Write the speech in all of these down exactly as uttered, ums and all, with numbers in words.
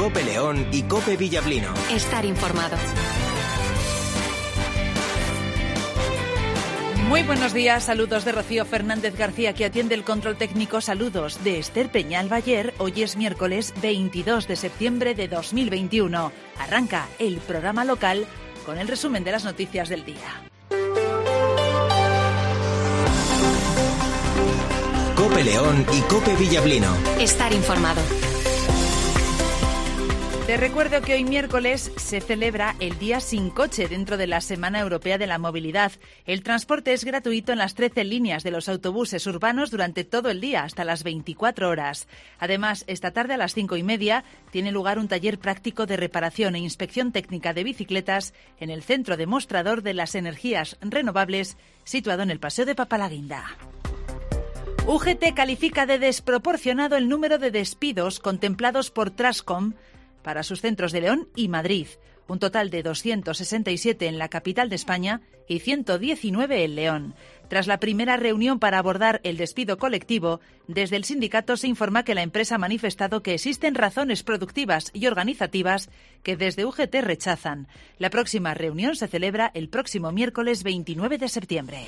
Cope León y Cope Villablino. Estar informado. Muy buenos días, saludos de Rocío Fernández García, que atiende el control técnico. Saludos de Esther Peñal Bayer. Hoy es miércoles veintidós de septiembre de dos mil veintiuno. Arranca el programa local con el resumen de las noticias del día. Cope León y Cope Villablino. Estar informado. Te recuerdo que hoy miércoles se celebra el Día Sin Coche dentro de la Semana Europea de la Movilidad. El transporte es gratuito en las trece líneas de los autobuses urbanos durante todo el día, hasta las veinticuatro horas. Además, esta tarde a las cinco y media tiene lugar un taller práctico de reparación e inspección técnica de bicicletas en el Centro Demostrador de las Energías Renovables, situado en el Paseo de Papalaguinda. U G T califica de desproporcionado el número de despidos contemplados por Trascom para sus centros de León y Madrid, un total de doscientos sesenta y siete en la capital de España y ciento diecinueve en León. Tras la primera reunión para abordar el despido colectivo, desde el sindicato se informa que la empresa ha manifestado que existen razones productivas y organizativas que desde U G T rechazan. La próxima reunión se celebra el próximo miércoles veintinueve de septiembre.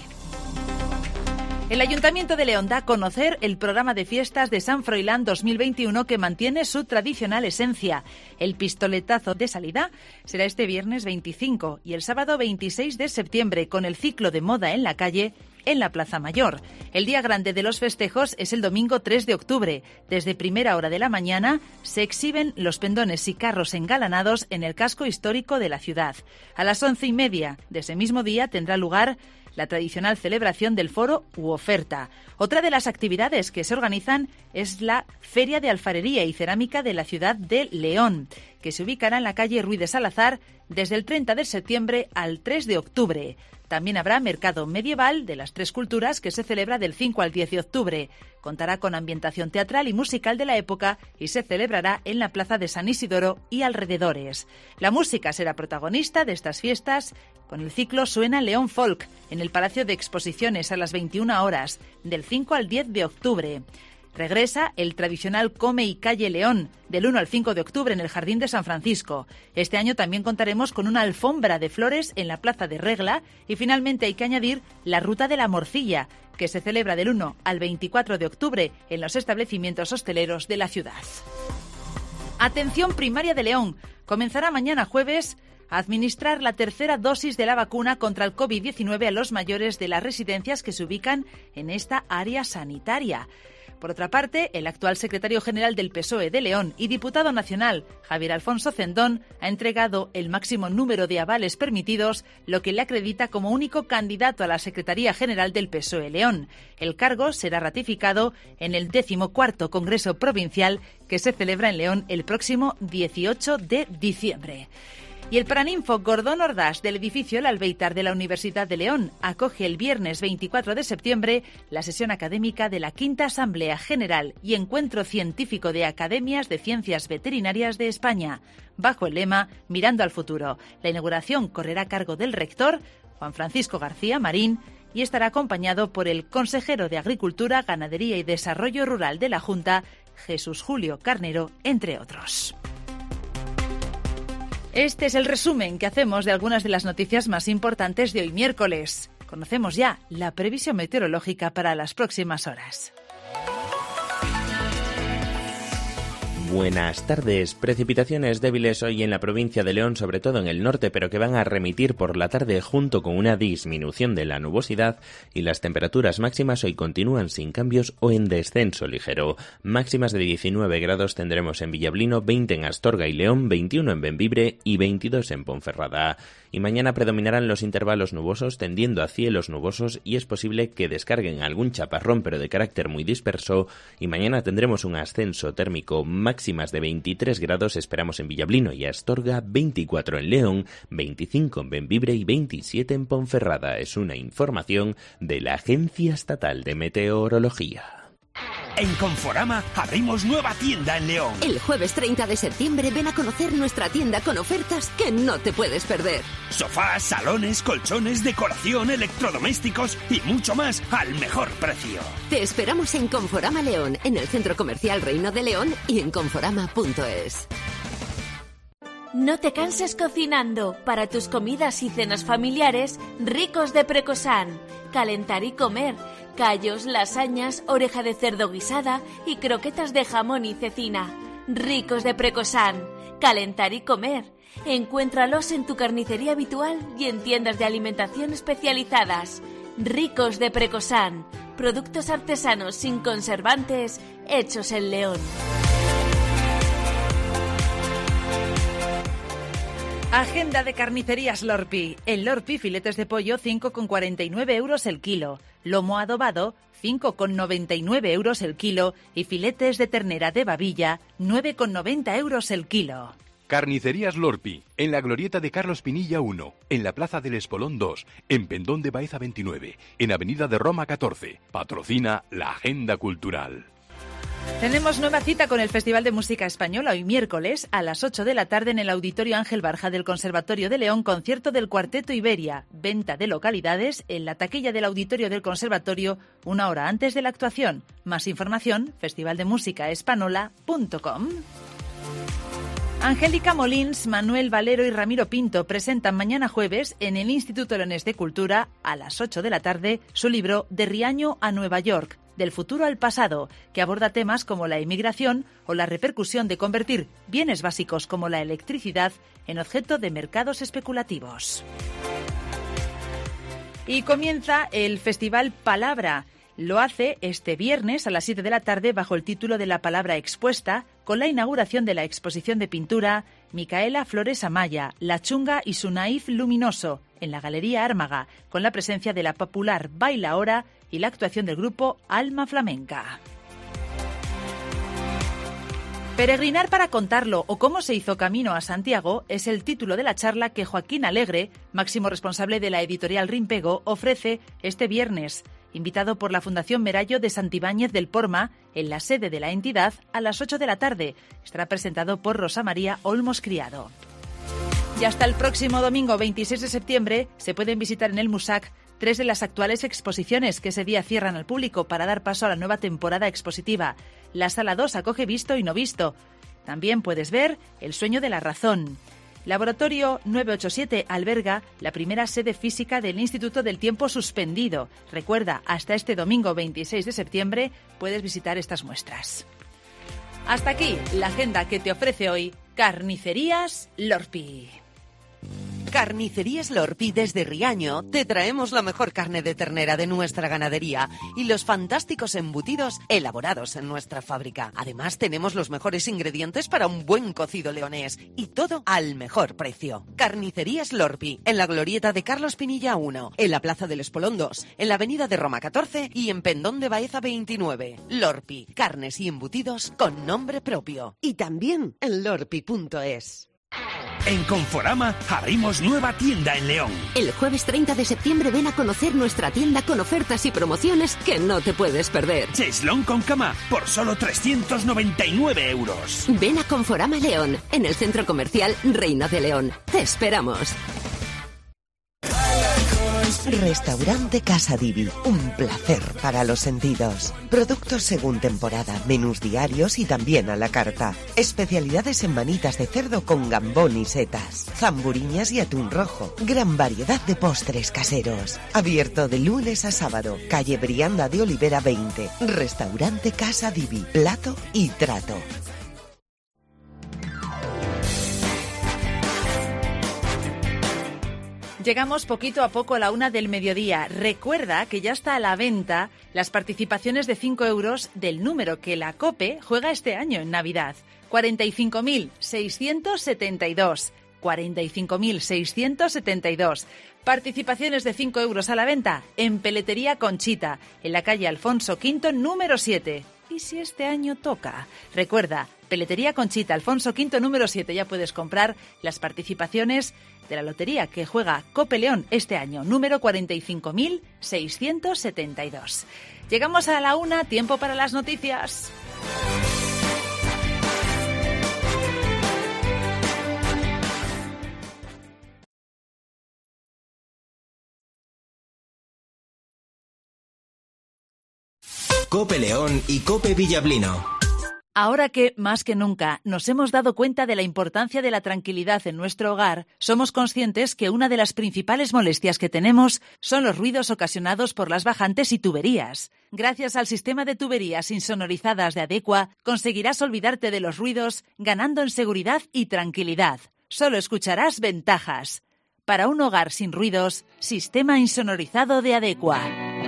El Ayuntamiento de León da a conocer el programa de fiestas de San Froilán dos mil veintiuno, que mantiene su tradicional esencia. El pistoletazo de salida será este viernes veinticinco y el sábado veintiséis de septiembre, con el ciclo de moda en la calle en la Plaza Mayor. El día grande de los festejos es el domingo tres de octubre. Desde primera hora de la mañana se exhiben los pendones y carros engalanados en el casco histórico de la ciudad. A las once y media de ese mismo día tendrá lugar la tradicional celebración del foro u oferta. Otra de las actividades que se organizan es la Feria de Alfarería y Cerámica de la ciudad de León, que se ubicará en la calle Ruiz de Salazar desde el treinta de septiembre al tres de octubre. También habrá Mercado Medieval de las Tres Culturas, que se celebra del cinco al diez de octubre. Contará con ambientación teatral y musical de la época y se celebrará en la Plaza de San Isidoro y alrededores. La música será protagonista de estas fiestas. Con el ciclo Suena León Folk en el Palacio de Exposiciones a las veintiuna horas, del cinco al diez de octubre. Regresa el tradicional Come y Calle León, del uno al cinco de octubre en el Jardín de San Francisco. Este año también contaremos con una alfombra de flores en la Plaza de Regla y finalmente hay que añadir la Ruta de la Morcilla, que se celebra del uno al veinticuatro de octubre en los establecimientos hosteleros de la ciudad. Atención primaria de León. Comenzará mañana jueves a administrar la tercera dosis de la vacuna contra el COVID diecinueve a los mayores de las residencias que se ubican en esta área sanitaria. Por otra parte, el actual secretario general del P S O E de León y diputado nacional, Javier Alfonso Cendón, ha entregado el máximo número de avales permitidos, lo que le acredita como único candidato a la Secretaría General del P S O E León. El cargo será ratificado en el decimocuarto Congreso Provincial, que se celebra en León el próximo dieciocho de diciembre. Y el Paraninfo Gordón Ordaz, del edificio El Albéitar de la Universidad de León, acoge el viernes veinticuatro de septiembre la sesión académica de la Quinta Asamblea General y Encuentro Científico de Academias de Ciencias Veterinarias de España, bajo el lema Mirando al Futuro. La inauguración correrá a cargo del rector, Juan Francisco García Marín, y estará acompañado por el consejero de Agricultura, Ganadería y Desarrollo Rural de la Junta, Jesús Julio Carnero, entre otros. Este es el resumen que hacemos de algunas de las noticias más importantes de hoy miércoles. Conocemos ya la previsión meteorológica para las próximas horas. Buenas tardes. Precipitaciones débiles hoy en la provincia de León, sobre todo en el norte, pero que van a remitir por la tarde junto con una disminución de la nubosidad, y las temperaturas máximas hoy continúan sin cambios o en descenso ligero. Máximas de diecinueve grados tendremos en Villablino, veinte en Astorga y León, veintiuno en Bembibre y veintidós en Ponferrada. Y mañana predominarán los intervalos nubosos tendiendo a cielos nubosos y es posible que descarguen algún chaparrón, pero de carácter muy disperso, y mañana tendremos un ascenso térmico. Máximas de veintitrés grados esperamos en Villablino y Astorga, veinticuatro en León, veinticinco en Bembibre y veintisiete en Ponferrada. Es una información de la Agencia Estatal de Meteorología. En Conforama abrimos nueva tienda en León. El jueves treinta de septiembre ven a conocer nuestra tienda con ofertas que no te puedes perder. Sofás, salones, colchones, decoración, electrodomésticos y mucho más al mejor precio. Te esperamos en Conforama León, en el Centro Comercial Reino de León y en conforama punto es. No te canses cocinando. Para tus comidas y cenas familiares, Ricos de Precosán. Calentar y comer. Callos, lasañas, oreja de cerdo guisada y croquetas de jamón y cecina. Ricos de Precosán. Calentar y comer. Encuéntralos en tu carnicería habitual y en tiendas de alimentación especializadas. Ricos de Precosán. Productos artesanos sin conservantes, hechos en León. Agenda de carnicerías Lorpi. En Lorpi, filetes de pollo cinco con cuarenta y nueve euros el kilo. Lomo adobado cinco con noventa y nueve euros el kilo. Y filetes de ternera de babilla nueve con noventa euros el kilo. Carnicerías Lorpi, en la glorieta de Carlos Pinilla uno, en la Plaza del Espolón dos, en Pendón de Baeza veintinueve, en Avenida de Roma catorce. Patrocina la Agenda Cultural. Tenemos nueva cita con el Festival de Música Española hoy miércoles a las ocho de la tarde en el Auditorio Ángel Barja del Conservatorio de León, concierto del Cuarteto Iberia, venta de localidades en la taquilla del Auditorio del Conservatorio una hora antes de la actuación. Más información, festival de música espanola punto com. Angélica Molins, Manuel Valero y Ramiro Pinto presentan mañana jueves en el Instituto Leonés de Cultura a las ocho de la tarde su libro De Riaño a Nueva York, del futuro al pasado, que aborda temas como la inmigración o la repercusión de convertir bienes básicos como la electricidad en objeto de mercados especulativos. Y comienza el Festival Palabra. Lo hace este viernes a las siete de la tarde bajo el título de La Palabra Expuesta, con la inauguración de la exposición de pintura Micaela Flores Amaya, La Chunga y su naif luminoso, en la Galería Ármaga, con la presencia de la popular Baila Ahora y la actuación del grupo Alma Flamenca. Peregrinar para contarlo o cómo se hizo camino a Santiago es el título de la charla que Joaquín Alegre, máximo responsable de la editorial Rimpego, ofrece este viernes, invitado por la Fundación Merallo de Santibáñez del Porma, en la sede de la entidad, a las ocho de la tarde. Estará presentado por Rosa María Olmos Criado. Y hasta el próximo domingo veintiséis de septiembre se pueden visitar en el Musac tres de las actuales exposiciones que ese día cierran al público para dar paso a la nueva temporada expositiva. La Sala dos acoge Visto y No Visto. También puedes ver El Sueño de la Razón. Laboratorio nueve ocho siete alberga la primera sede física del Instituto del Tiempo Suspendido. Recuerda, hasta este domingo veintiséis de septiembre puedes visitar estas muestras. Hasta aquí la agenda que te ofrece hoy Carnicerías Lorpi. Carnicerías Lorpi desde Riaño te traemos la mejor carne de ternera de nuestra ganadería y los fantásticos embutidos elaborados en nuestra fábrica. Además tenemos los mejores ingredientes para un buen cocido leonés y todo al mejor precio. Carnicerías Lorpi, en la glorieta de Carlos Pinilla uno, en la Plaza del Espolón dos, en la Avenida de Roma catorce y en Pendón de Baeza veintinueve. Lorpi, carnes y embutidos con nombre propio. Y también en lorpi punto es. En Conforama abrimos nueva tienda en León. El jueves treinta de septiembre ven a conocer nuestra tienda con ofertas y promociones que no te puedes perder. Cheslón con cama por solo trescientos noventa y nueve euros. Ven a Conforama León, en el centro comercial Reina de León. Te esperamos. Restaurante Casa Divi, un placer para los sentidos. Productos según temporada, menús diarios y también a la carta. Especialidades en manitas de cerdo con gambón y setas, zamburiñas y atún rojo. Gran variedad de postres caseros. Abierto de lunes a sábado. Calle Brianda de Olivera veinte. Restaurante Casa Divi, plato y trato. Llegamos poquito a poco a la una del mediodía. Recuerda que ya está a la venta las participaciones de cinco euros del número que la COPE juega este año en Navidad. cuarenta y cinco mil seiscientos setenta y dos. cuarenta y cinco mil seiscientos setenta y dos. Participaciones de cinco euros a la venta en Peletería Conchita, en la calle Alfonso quinto, número siete. ¿Y si este año toca? Recuerda, Peletería Conchita, Alfonso quinto, número siete. Ya puedes comprar las participaciones de la lotería que juega Cope León este año, número cuarenta y cinco mil seiscientos setenta y dos. Llegamos a la una, tiempo para las noticias. Cope León y Cope Villablino. Ahora que, más que nunca, nos hemos dado cuenta de la importancia de la tranquilidad en nuestro hogar, somos conscientes que una de las principales molestias que tenemos son los ruidos ocasionados por las bajantes y tuberías. Gracias al sistema de tuberías insonorizadas de Adecua, conseguirás olvidarte de los ruidos, ganando en seguridad y tranquilidad. Solo escucharás ventajas. Para un hogar sin ruidos, sistema insonorizado de Adecua.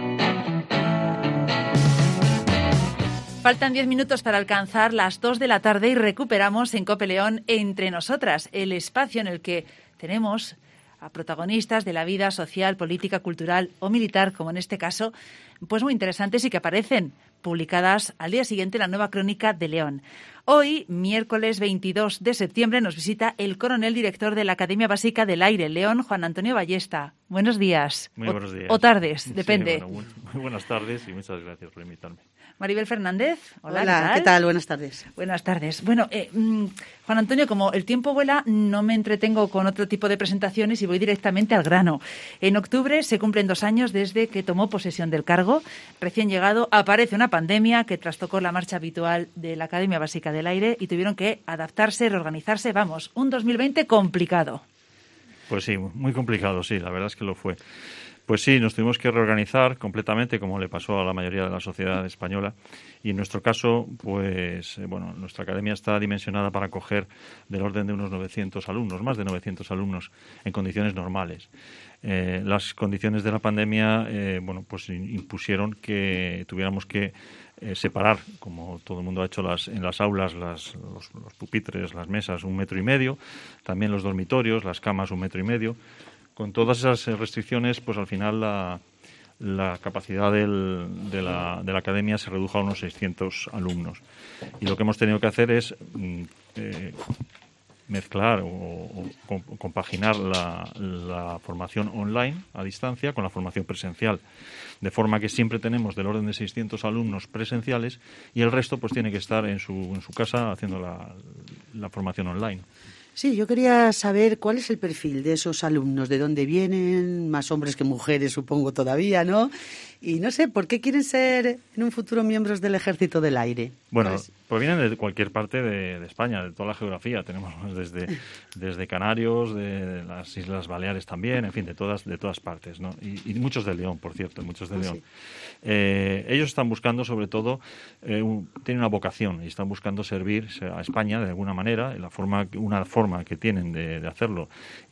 Faltan diez minutos para alcanzar las dos de la tarde y recuperamos en Cope León Entre Nosotras, el espacio en el que tenemos a protagonistas de la vida social, política, cultural o militar, como en este caso, pues muy interesantes y que aparecen publicadas al día siguiente en la nueva Crónica de León. Hoy, miércoles veintidós de septiembre, nos visita el coronel director de la Academia Básica del Aire, León, Juan Antonio Ballesta. Buenos días. Muy buenos días. O, o tardes, depende. Sí, bueno, muy buenas tardes y muchas gracias por invitarme. Maribel Fernández. Hola, Hola, ¿qué tal? ¿qué tal? Buenas tardes. Buenas tardes. Bueno, eh, mmm, Juan Antonio, como el tiempo vuela, no me entretengo con otro tipo de presentaciones y voy directamente al grano. En octubre se cumplen dos años desde que tomó posesión del cargo. Recién llegado, aparece una pandemia que trastocó la marcha habitual de la Academia Básica del Aire y tuvieron que adaptarse, reorganizarse. Vamos, un dos mil veinte complicado. Pues sí, muy complicado, sí, la verdad es que lo fue. Pues sí, nos tuvimos que reorganizar completamente, como le pasó a la mayoría de la sociedad española. Y en nuestro caso, pues, eh, bueno, nuestra academia está dimensionada para acoger del orden de unos novecientos alumnos, más de novecientos alumnos, en condiciones normales. Eh, las condiciones de la pandemia, eh, bueno, pues impusieron que tuviéramos que eh, separar, como todo el mundo ha hecho las, en las aulas, las, los, los pupitres, las mesas, un metro y medio, también los dormitorios, las camas, un metro y medio. Con todas esas restricciones, pues al final la, la capacidad del, de, la, de la academia se redujo a unos seiscientos alumnos. Y lo que hemos tenido que hacer es eh, mezclar o, o compaginar la, la formación online a distancia con la formación presencial. De forma que siempre tenemos del orden de seiscientos alumnos presenciales y el resto pues tiene que estar en su, en su casa haciendo la, la formación online. Sí, yo quería saber cuál es el perfil de esos alumnos, de dónde vienen, más hombres que mujeres, supongo todavía, ¿no? Y no sé, ¿por qué quieren ser en un futuro miembros del Ejército del Aire? Bueno, pues, pues vienen de cualquier parte de, de España, de toda la geografía. Tenemos desde, desde Canarios, de las Islas Baleares también, en fin, de todas de todas partes, ¿no? Y, y muchos de León, por cierto, muchos de León. Sí. Eh, ellos están buscando, sobre todo, eh, un, tienen una vocación y están buscando servir a España de alguna manera, la forma, una forma que tienen de, de hacerlo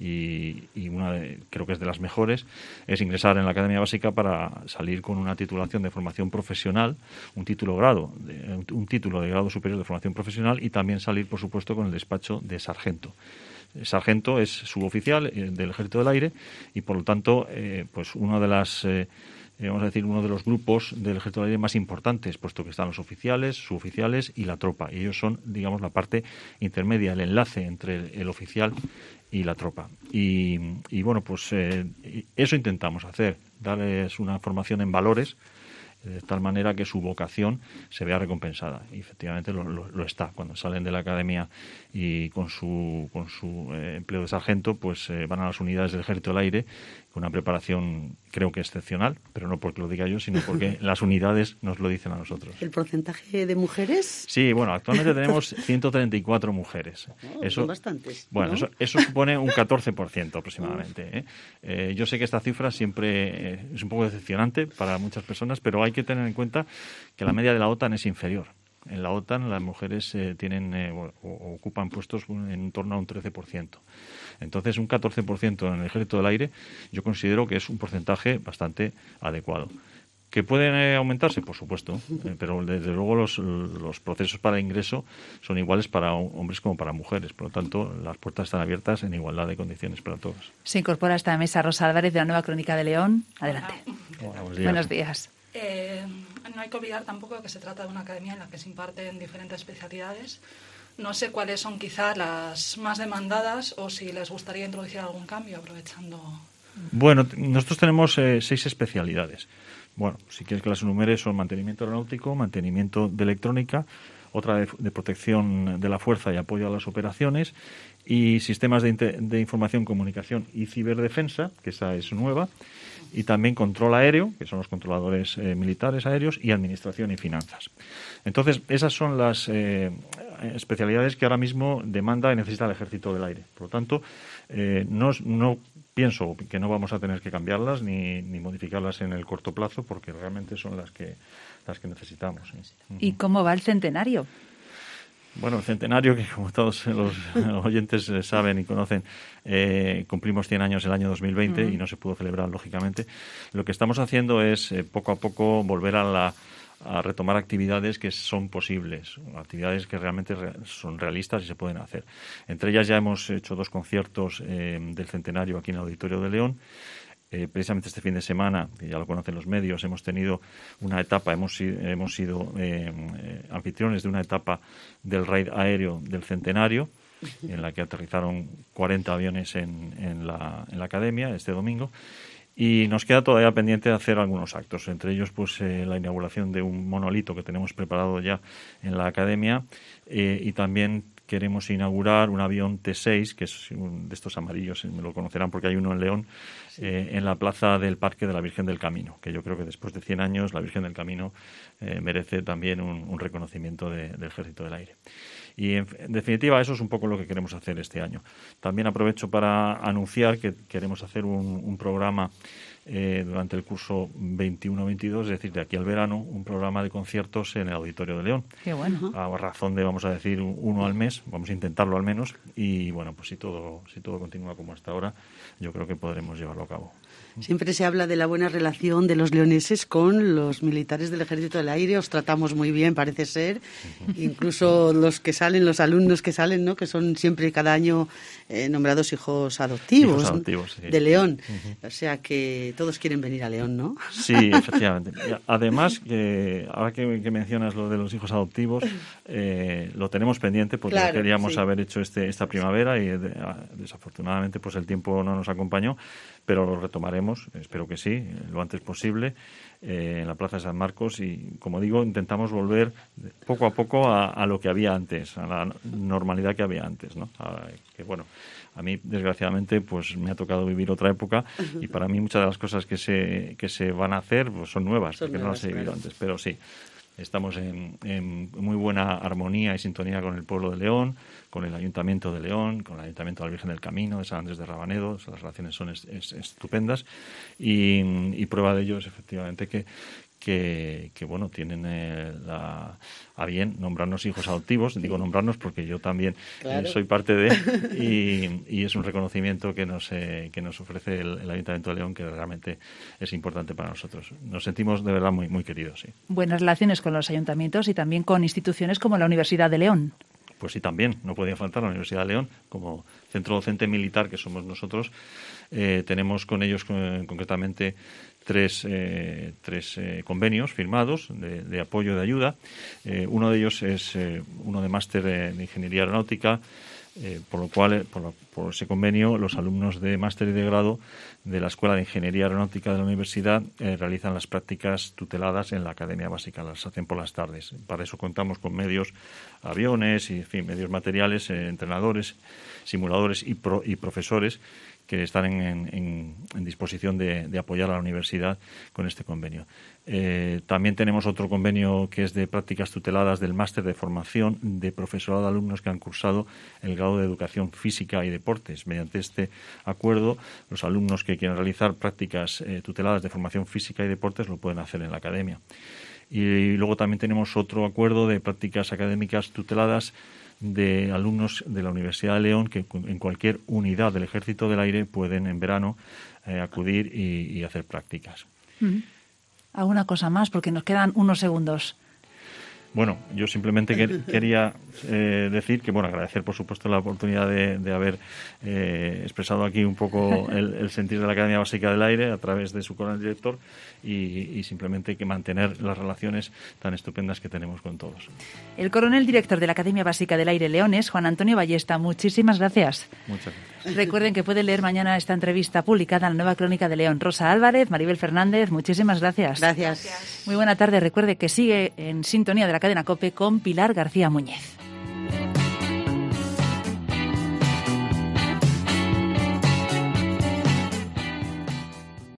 y, y una de, creo que es de las mejores, es ingresar en la Academia Básica para salir con una titulación de formación profesional, un título grado, de, un título de grado superior de formación profesional y también salir, por supuesto, con el despacho de sargento. El sargento es suboficial eh, del Ejército del Aire y, por lo tanto, eh, pues una de las eh, vamos a decir, uno de los grupos del Ejército del Aire más importantes, puesto que están los oficiales, suboficiales y la tropa. Y ellos son, digamos, la parte intermedia, el enlace entre el, el oficial y la tropa. Y, y bueno, pues eh, eso intentamos hacer, darles una formación en valores, de tal manera que su vocación se vea recompensada. Y efectivamente lo, lo, lo está. Cuando salen de la academia y con su, con su eh, empleo de sargento, pues eh, van a las unidades del Ejército del Aire con una preparación, creo que excepcional, pero no porque lo diga yo, sino porque las unidades nos lo dicen a nosotros. ¿El porcentaje de mujeres? Sí, bueno, actualmente tenemos ciento treinta y cuatro mujeres. Oh, eso, son bastantes. Bueno, ¿no? eso, eso supone un catorce por ciento aproximadamente. ¿eh? Eh, yo sé que esta cifra siempre eh, es un poco decepcionante para muchas personas, pero hay que tener en cuenta que la media de la OTAN es inferior. En la OTAN las mujeres eh, tienen eh, o, o ocupan puestos en torno a un trece por ciento. Entonces, un catorce por ciento en el Ejército del Aire yo considero que es un porcentaje bastante adecuado. ¿Que pueden eh, aumentarse? Por supuesto, eh, pero desde luego los, los procesos para ingreso son iguales para hombres como para mujeres. Por lo tanto, las puertas están abiertas en igualdad de condiciones para todos. Se incorpora a esta mesa Rosa Álvarez de la Nueva Crónica de León. Adelante. Hola, buenos días. Buenos días. Eh, no hay que olvidar tampoco que se trata de una academia en la que se imparten diferentes especialidades. No sé cuáles son quizás las más demandadas o si les gustaría introducir algún cambio aprovechando. Bueno, nosotros tenemos eh, seis especialidades. Bueno, si quieres que las enumere, son mantenimiento aeronáutico, mantenimiento de electrónica, otra de, de protección de la fuerza y apoyo a las operaciones, y sistemas de, de información, comunicación y ciberdefensa, que esa es nueva, y también control aéreo, que son los controladores eh, militares aéreos, y administración y finanzas. Entonces, esas son las eh, especialidades que ahora mismo demanda y necesita el Ejército del Aire. Por lo tanto, eh, no, no pienso que no vamos a tener que cambiarlas ni, ni modificarlas en el corto plazo, porque realmente son las que, las que necesitamos. ¿Sí? ¿Y cómo va el centenario? Bueno, el centenario, que como todos los oyentes saben y conocen, eh, cumplimos cien años el año dos mil veinte uh-huh. y no se pudo celebrar, lógicamente. Lo que estamos haciendo es, eh, poco a poco, volver a la a retomar actividades que son posibles, actividades que realmente re- son realistas y se pueden hacer. Entre ellas ya hemos hecho dos conciertos eh, del centenario aquí en el Auditorio de León. Eh, precisamente este fin de semana, que ya lo conocen los medios, hemos tenido una etapa, hemos, hemos sido eh, eh, anfitriones de una etapa del raid aéreo del centenario, en la que aterrizaron cuarenta aviones en, en, la, en la academia este domingo. Y nos queda todavía pendiente de hacer algunos actos, entre ellos pues eh, la inauguración de un monolito que tenemos preparado ya en la academia eh, y también queremos inaugurar un avión T seis, que es un de estos amarillos, me lo conocerán porque hay uno en León, sí. eh, en la plaza del Parque de la Virgen del Camino, que yo creo que después de cien años la Virgen del Camino eh, merece también un, un reconocimiento de, del Ejército del Aire. Y en, en definitiva eso es un poco lo que queremos hacer este año. También aprovecho para anunciar que queremos hacer un, un programa eh, durante el curso veintiuno veintidós, es decir, de aquí al verano, un programa de conciertos en el Auditorio de León. Qué bueno. A razón de, vamos a decir, uno al mes, vamos a intentarlo al menos, y bueno, pues si todo, si todo continúa como hasta ahora, yo creo que podremos llevarlo a cabo. Siempre se habla de la buena relación de los leoneses con los militares del Ejército del Aire. Os tratamos muy bien, parece ser. Incluso los que salen, los alumnos que salen, ¿no? Que son siempre cada año eh, nombrados hijos adoptivos, hijos adoptivos sí. de León. Uh-huh. O sea que todos quieren venir a León, ¿no? Sí, efectivamente. Además, que ahora que, que mencionas lo de los hijos adoptivos, eh, lo tenemos pendiente porque claro, queríamos sí. haber hecho este esta primavera y de, desafortunadamente pues el tiempo no nos acompañó, pero lo retomaremos, espero que sí, lo antes posible, eh, en la Plaza de San Marcos y, como digo, intentamos volver poco a poco a, a lo que había antes, a la normalidad que había antes, ¿no? A, que, bueno, a mí, desgraciadamente, pues me ha tocado vivir otra época y para mí muchas de las cosas que se, que se van a hacer pues, son nuevas, son porque nuevas, no las he vivido claro. antes, pero sí. Estamos en, en muy buena armonía y sintonía con el pueblo de León, con el Ayuntamiento de León, con el Ayuntamiento de la Virgen del Camino, de San Andrés de Rabanedo. Las relaciones son es, es, estupendas y, y prueba de ello es efectivamente que, que, que bueno, tienen eh, la, a bien nombrarnos hijos adoptivos. Digo nombrarnos porque yo también claro. eh, soy parte de y, y es un reconocimiento que nos, eh, que nos ofrece el, el Ayuntamiento de León que realmente es importante para nosotros. Nos sentimos de verdad muy, muy queridos. Sí. Buenas relaciones con los ayuntamientos y también con instituciones como la Universidad de León. Pues sí, también. No podía faltar la Universidad de León como centro docente militar que somos nosotros. Eh, tenemos con ellos con, concretamente tres, eh, tres eh, convenios firmados de, de apoyo y de ayuda. Eh, uno de ellos es eh, uno de máster de, de Ingeniería Aeronáutica, eh, por lo cual, por, la, por ese convenio, los alumnos de máster y de grado de la Escuela de Ingeniería Aeronáutica de la Universidad eh, realizan las prácticas tuteladas en la Academia Básica, las hacen por las tardes. Para eso contamos con medios, aviones y, en fin, medios materiales, eh, entrenadores, simuladores y, pro, y profesores que están en, en, en disposición de, de apoyar a la universidad con este convenio. Eh, también tenemos otro convenio que es de prácticas tuteladas del máster de formación de profesorado de alumnos que han cursado el grado de Educación Física y Deportes. Mediante este acuerdo, los alumnos que quieran realizar prácticas eh, tuteladas de formación física y deportes lo pueden hacer en la academia. Y luego también tenemos otro acuerdo de prácticas académicas tuteladas de alumnos de la Universidad de León que en cualquier unidad del Ejército del Aire pueden en verano eh, acudir y, y hacer prácticas. Mm. ¿Alguna cosa más? Porque nos quedan unos segundos. Bueno, yo simplemente que, quería eh, decir que, bueno, agradecer por supuesto la oportunidad de, de haber eh, expresado aquí un poco el, el sentir de la Academia Básica del Aire a través de su coronel director y, y simplemente que mantener las relaciones tan estupendas que tenemos con todos. El coronel director de la Academia Básica del Aire Leones, Juan Antonio Ballesta, muchísimas gracias. Muchas gracias. Recuerden que pueden leer mañana esta entrevista publicada en la Nueva Crónica de León. Rosa Álvarez, Maribel Fernández, muchísimas gracias. Gracias. Muy buena tarde. Recuerde que sigue en sintonía de la cadena COPE con Pilar García Muñez.